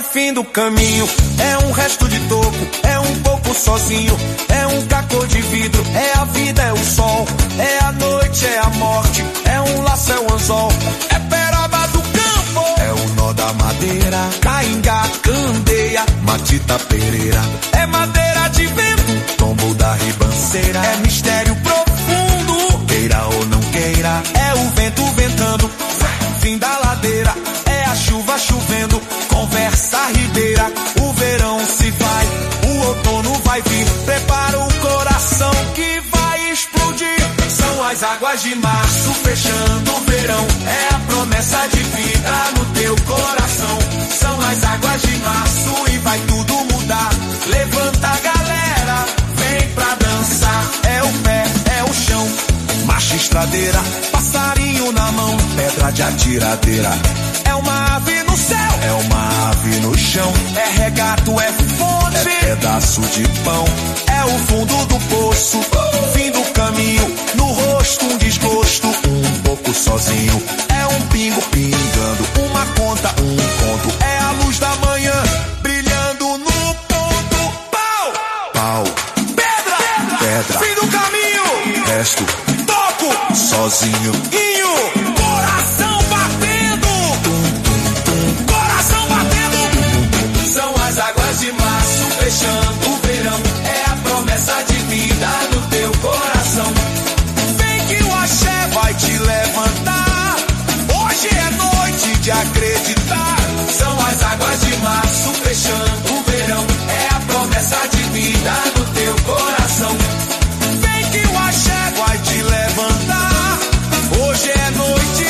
fim do caminho. É um resto de toco, é um pouco sozinho. É um caco de vidro, é a vida, é o sol. É a noite, é a morte, é um laço, é um anzol. É peroba do campo, é o nó da madeira. Caingá, candeia, Matita Pereira. É madeira de vento, tombo da ribanceira. É mistério profundo, queira ou não queira. É o vento ventando, fim da ladeira. É a chuva chovendo, conversa ribeira. O verão se vai, o outono vai vir. Prepara o coração que vai explodir. São as águas de março fechando o verão. É a promessa de vida no teu coração. São as águas de março e vai tudo mudar. Levanta a galera, vem pra dançar. É o pé, é o chão, marcha estradeira. Passarinho na mão, pedra de atiradeira. É uma ave no céu, é uma ave no chão. É regato, é fonte, é pedaço de pão. É o fundo do poço, fim do caminho. No rosto um desgosto, um pouco sozinho. É um pingo pingando, uma conta, um conto. É a luz da manhã, brilhando no ponto. Pau, pau, pedra, pedra. Fim do caminho, resto, toco, sozinho. Inho, coração batendo, coração batendo. São as águas de março fechando o verão. É a promessa de vida no teu coração. Vem que o axé vai te levantar. Hoje é noite de acreditar. São as águas de março fechando o verão. É a promessa de vida no teu coração. Vem que o axé vai te levantar. Hoje é noite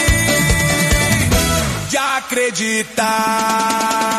de acreditar.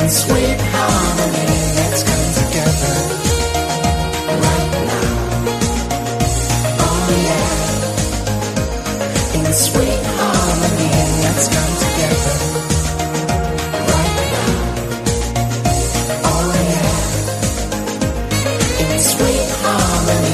sweet harmony, let's come together right now. Oh yeah. In sweet harmony, let's come together right now. Oh yeah. In sweet harmony.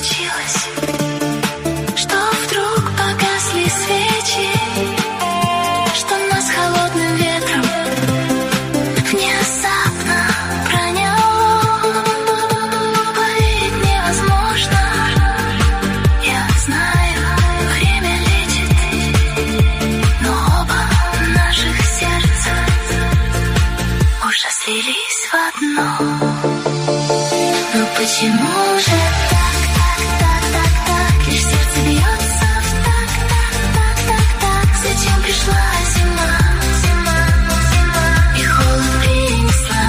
случилось, что вдруг погасли свечи, что нас холодным ветром внезапно проняло. Поверить невозможно, я знаю, время лечит, но оба наших сердца уже слились в одно. Но почему же так, лишь сердце бьется в так, зачем пришла зима, и холод принесла,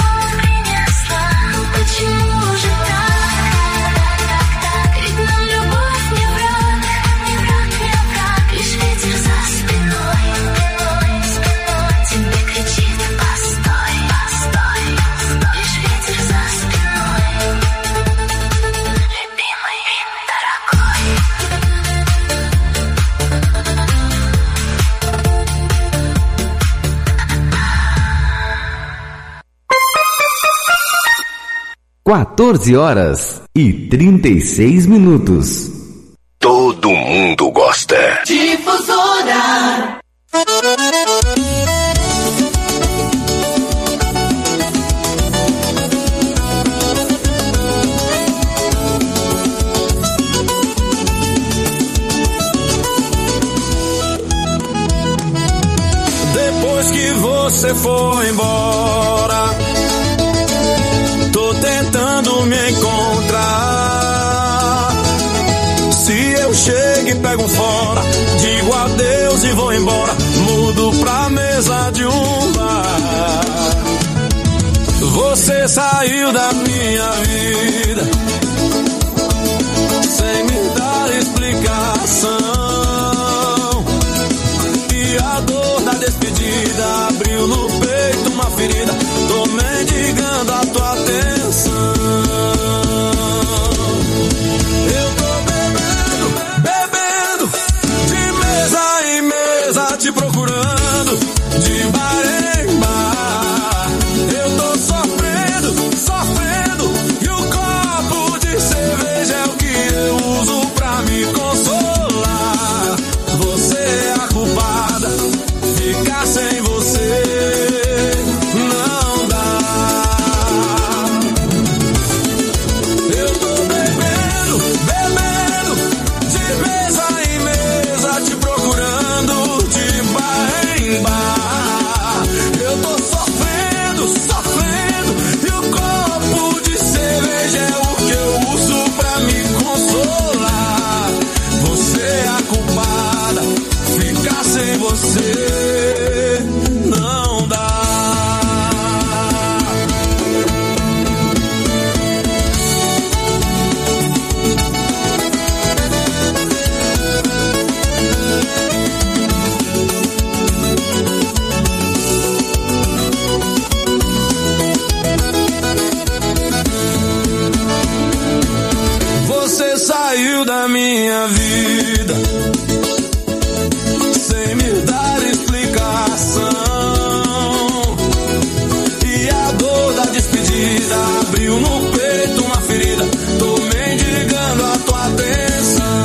ну почему же так, ведь нам любовь не враг, лишь ветер за спиной тебе кричит постой, лишь ветер за спиной, любимый, дорогой. Quatorze horas e 36 minutos. Todo mundo gosta. Difusora. Depois que você foi embora, tô tentando me encontrar. Se eu chego e pego um fora, digo adeus e vou embora, mudo pra mesa de um bar. Você saiu da minha vida sem me dar explicação, e a dor da despedida abriu no peito uma ferida. Tô mendigando a tua atenção. Eu tô bebendo, de mesa em mesa, te procurando, de bar em bar. Eu tô sofrendo, e o copo de cerveja é o que eu uso pra me consolar. Você é a culpada, ficar sem você não dá. Eu tô bebendo, de mesa em mesa, te procurando, de bar em bar. Eu tô sofrendo, e o copo de cerveja é o que eu uso pra me consolar. Você é a culpada, ficar sem você não dá. Você saiu da minha vida sem me dar explicação, e a dor da despedida abriu no peito uma ferida. Tô mendigando a tua atenção.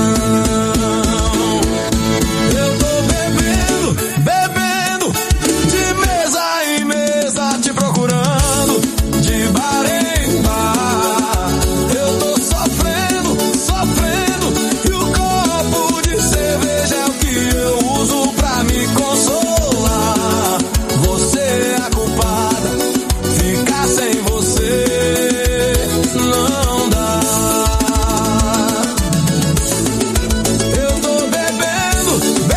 Eu tô bebendo, de mesa em mesa, te procurando, de bar em bar. Eu tô sofrendo, e o copo de cerveja é o que eu uso pra me consolar. Você é a culpada, ficar sem você não dá. Eu tô bebendo,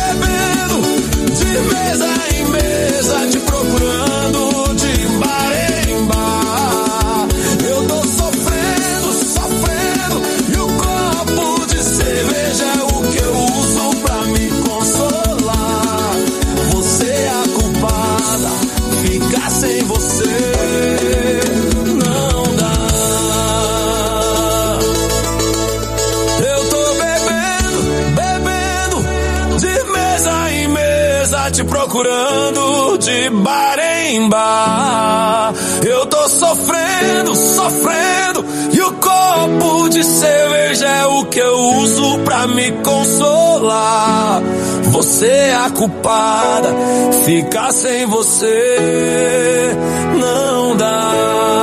de mesa em mesa, te procurando, de bar em bar. Eu tô sofrendo, e o copo de cerveja é o que eu uso pra me consolar. Você é a culpada, ficar sem você não dá. Eu tô bebendo, de mesa em mesa, te procurando, de bar em bar. Eu tô sofrendo, sofrendo, e o copo de cerveja é o que eu uso pra me consolar. Você é a culpada, ficar sem você não dá.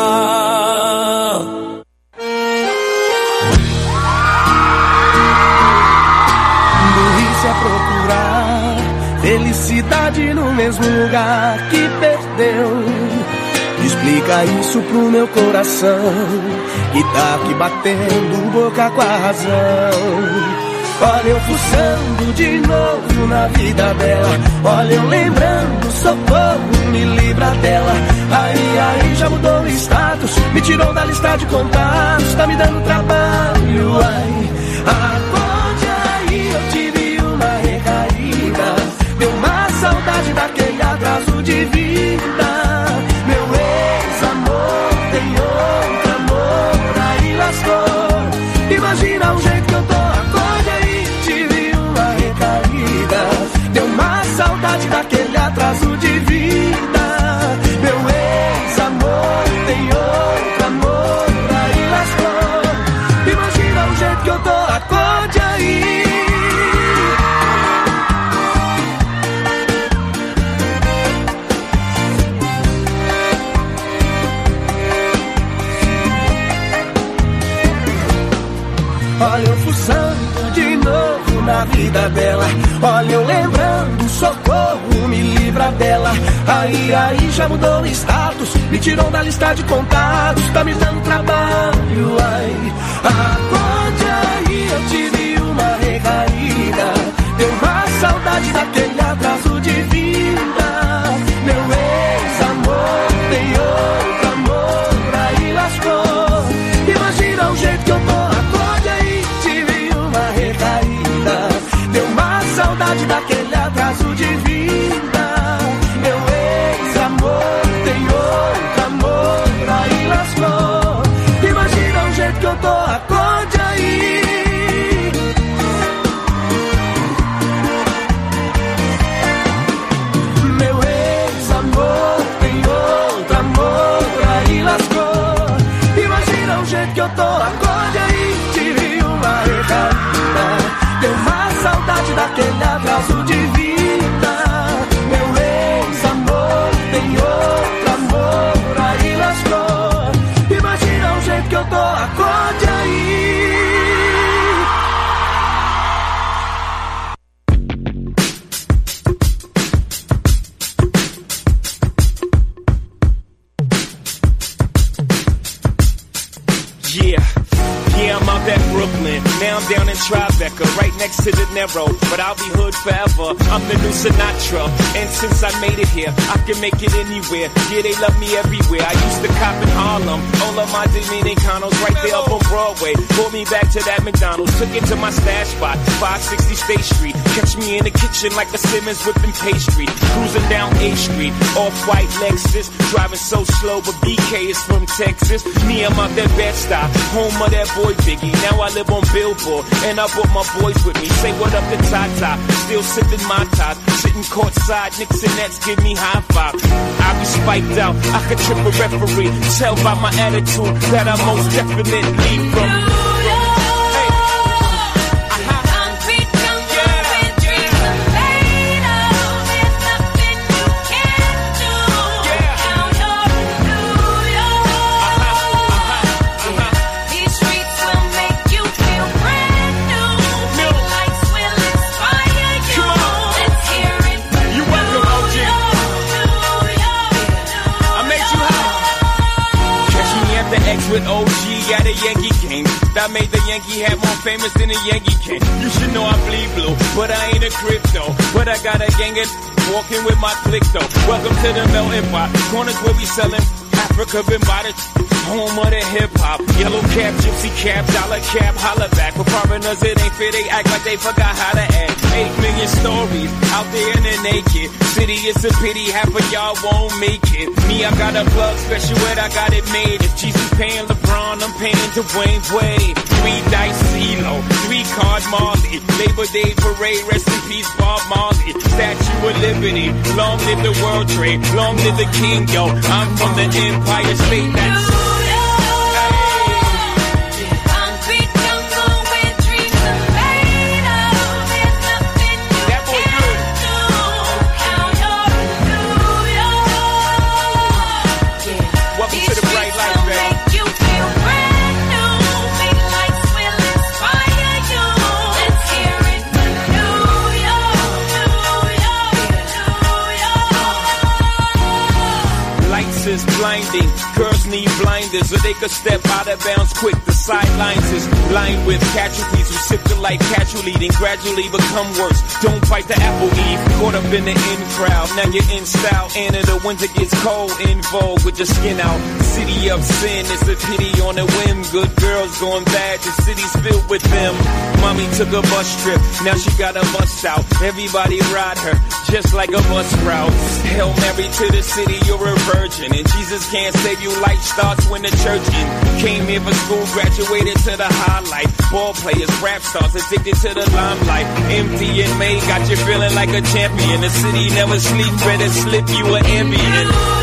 Burrice é procurar felicidade no mesmo lugar que perdeu. Explica isso pro meu coração, que tá aqui batendo boca com a razão. Olha eu fuçando de novo na vida dela, olha eu lembrando, socorro, me livra dela. Aí, já mudou o status, me tirou da lista de contatos, tá me dando trabalho, ai. Aonde aí eu tive uma recaída, deu uma saudade daquele atraso de vida. Meu ex-amor tem outro amor, aí lascou. Imagina o jeito que eu tô, acorde aí, tive uma recaída, deu uma saudade daquele atraso de vida. Meu ex-amor tem outro amor, aí lascou. Imagina o jeito que eu tô, acorde aí. Olha eu fuçando de novo na vida dela, olha eu lembrando, socorro, me livra dela. Aí, já mudou o status, me tirou da lista de contatos, tá me dando trabalho, ai. Acorde aí, eu tive uma recaída, deu uma saudade daquele atraso de vida. Meu ex-amor tem outro amor, aí lascou. Imagina o jeito que eu tô, deu uma saudade daquele atraso de vida. Meu ex-amor tem outro amor, aí lascou. Imagina o jeito que eu tô, acorde aí. Meu ex-amor tem outro amor, aí lascou. Imagina o jeito que eu tô, acorde aí. Tive uma recaída, deu uma saudade daquele atraso de vida. Meu ex-amor tem outro amor, aí lascou. Imagina o jeito que eu tô, acorde aí. I'm out at Brooklyn, now I'm down in Tribeca, right next to the Narrow, but I'll be hood forever. I'm the new Sinatra, and since I made it here, I can make it anywhere. Yeah, they love me everywhere. I used to cop in Harlem, all of my Dominicanos right there up on Broadway. Pulled me back to that McDonald's, took it to my stash spot, 560 State Street. Catch me in the kitchen like a Simmons whipping pastry, cruising down A Street, off-white Lexus, driving so slow, but BK is from Texas. Me, I'm out that Bed-Stuy, home of that boy Biggie. Now I live on Billboard, and I brought my boys with me. Say what up to Tata, still sipping my top, sitting courtside, Knicks and Nets give me high five. I be spiked out, I could trip a referee. Tell by my attitude that I most definitely from. With OG at a Yankee game, that made the Yankee hat more famous than a Yankee can. You should know I bleed blue, but I ain't a crypto. But I got a gang of walking with my click though. Welcome to the melting pot, corners where we selling Africa been by the home of the hip hop. Yellow cap, gypsy cap, dollar cap, holla back. For foreigners it ain't fair, they act like they forgot how to act. 8 million stories out there in the naked city. It's a pity half of y'all won't make it. Me, I got a plug special ed, I got it made. If Jesus paying LeBron, I'm paying Dwayne Wade. 3 dice CeeLo, 3 card Marley. Label Labor Day parade, rest in peace, Bob Marley. Statue of Liberty, long live the World Trade, long live the King, yo. I'm from the Empire State, that's... Blinding, girls need blinders, or they could step out of bounds quick. The sidelines is lined with casualties who sip the life casually, then gradually become worse. Don't bite the apple eve, caught up in the in crowd. Now you're in style, and in the winter gets cold, in vogue with your skin out. City of sin, it's a pity on a whim. Good girls going bad, the city's filled with them. Mommy took a bus trip, now she got a bus out. Everybody ride her, just like a bus route. Hail Mary to the city, you're a virgin. And Jesus can't save you, life starts when the church in. Came here for school, graduated to the highlight. Ball players, rap stars, addicted to the limelight. Empty in May, got you feeling like a champion. The city never sleep, better slip you an ambient.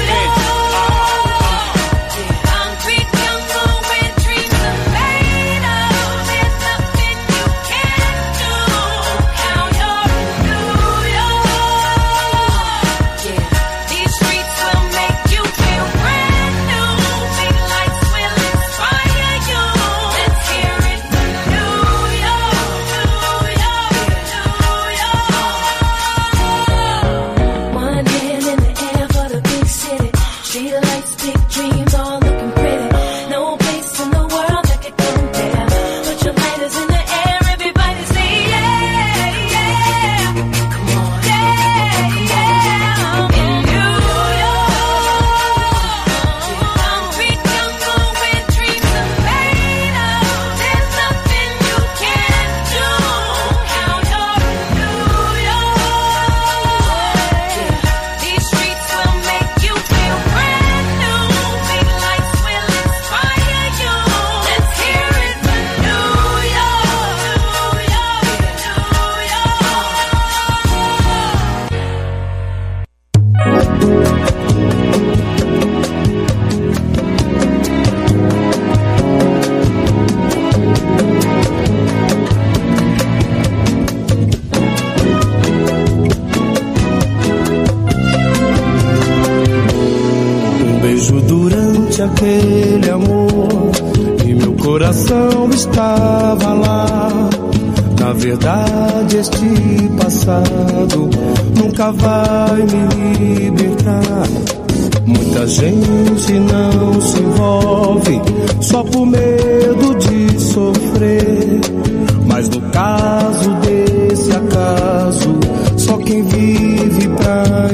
Aquele amor e meu coração estava lá. Na verdade este passado nunca vai me libertar. Muita gente não se envolve só por medo de sofrer, mas no caso desse acaso só quem vive pra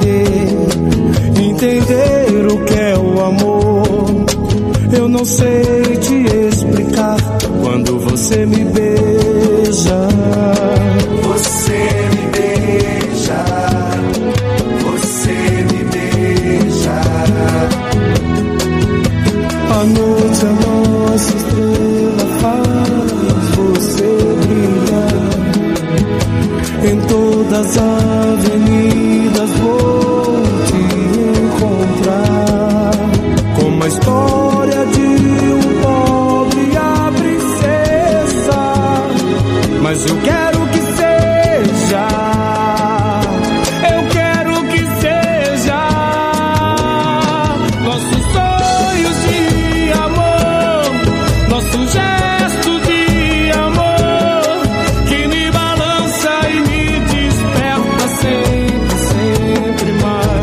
entender o que é o amor. Eu não sei te explicar quando você me beija. Você me beija. Você me beija. A noite a nossa estrela faz você brilhar. Em todas as avenidas vou te encontrar. Como a história de um pobre e a princesa. Mas eu quero